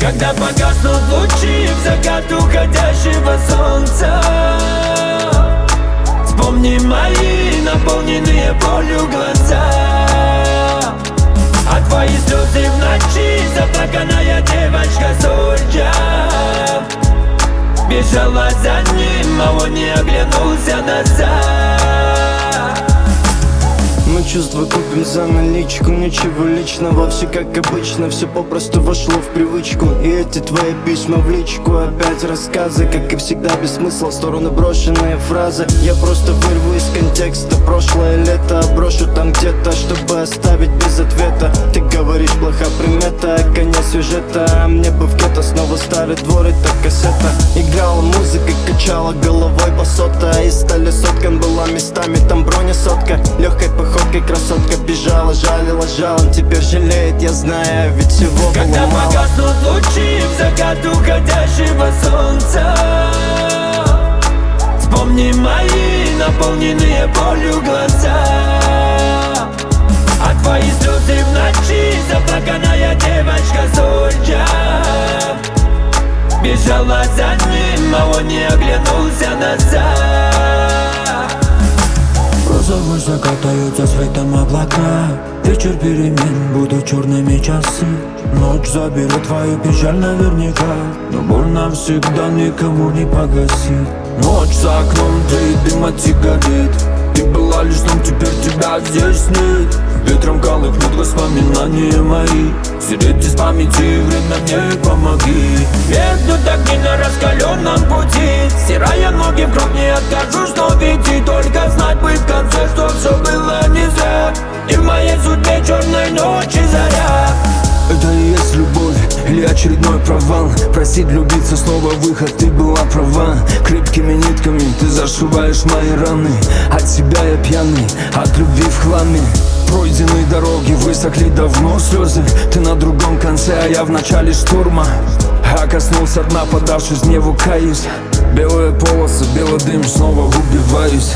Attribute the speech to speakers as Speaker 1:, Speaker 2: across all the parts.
Speaker 1: Когда погаснут лучи в закат уходящего солнца, вспомни мои наполненные болью глаза. А твои слезы в ночи, заплаканная девочка Зульча бежала за ним, а он не оглянулся назад.
Speaker 2: Мы чувства купим за наличку, ничего личного, все как обычно, все попросту вошло в привычку. И эти твои письма в личку, опять рассказы, как и всегда без смысла, в сторону брошенные фразы. Я просто вырву из контекста прошлое лето, брошу там где-то, чтобы оставить без ответа. Ты говоришь, плоха примета, конец сюжета, а мне бы в гетто снова старый двор и та кассета. Играла музыка, качала головой басота, и стали соткан была местами, там броня сотка. Легкой походкой красотка бежала, жалила жалом, теперь жалеет, я знаю, ведь всего
Speaker 1: когда
Speaker 2: было мало.
Speaker 1: Когда погаснут лучи в закат уходящего солнца, вспомни мои наполненные болью глаза. А твои слезы в ночи, заплаканная девочка Зульча бежала за ним, а он не оглянулся назад.
Speaker 3: Розовый закатаются светом облака, вечер перемен, будут черными часы. Ночь заберет твою печаль наверняка, но боль навсегда никому не погасит. Ночь за окном, ты дым от сигарет, ты была лишь сном, теперь тебя здесь нет. Ветром колыхнут воспоминания мои, стереть из памяти время мне помоги.
Speaker 1: Меркнут огни на раскаленном пути, стирая ноги в кровь, не откажусь, но ведь только знать бы в конце, что все было не зря. И в моей судьбе черной ночи заря.
Speaker 3: Это и есть любовь или очередной провал? Просить влюбиться, снова выход, ты была права. Крепкими нитками ты зашиваешь мои раны. От себя я пьяный, от любви в хламе. Пройденные дороги высохли давно слезы. Ты на другом конце, а я в начале штурма. А коснулся дна, подавшись гневу, каюсь. Белые полосы, белый дым, снова убиваюсь.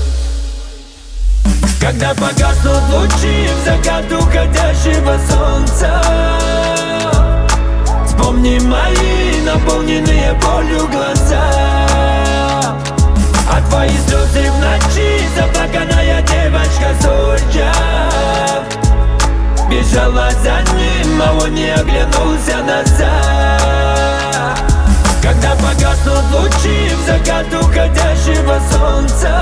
Speaker 1: Когда погаснут лучи в закат уходящего солнца, вспомни мои наполненные болью глаза. А твои слезы в ночи, заплаканная девочка Зульча бежала за ним, а он не оглянулся назад. Когда погаснут лучи в закат уходящего солнца,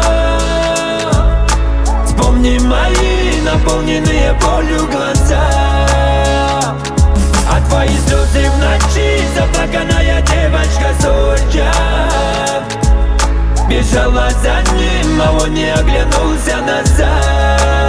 Speaker 1: вспомни мои наполненные болью глаза. А твои слезы в ночи, заплаканная девочка Зульча бежала за ним, а он не оглянулся назад.